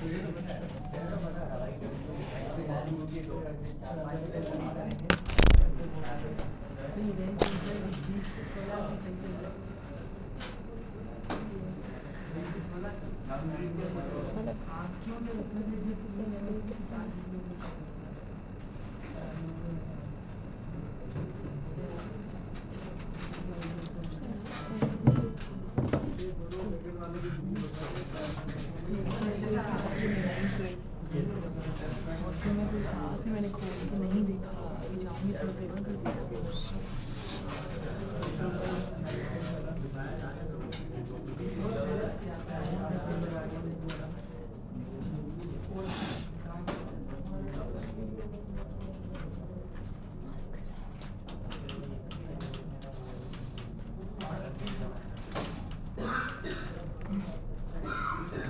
मैंने खोल के नहीं देखा, जाऊँगी थोड़ा पेपर कर दिया।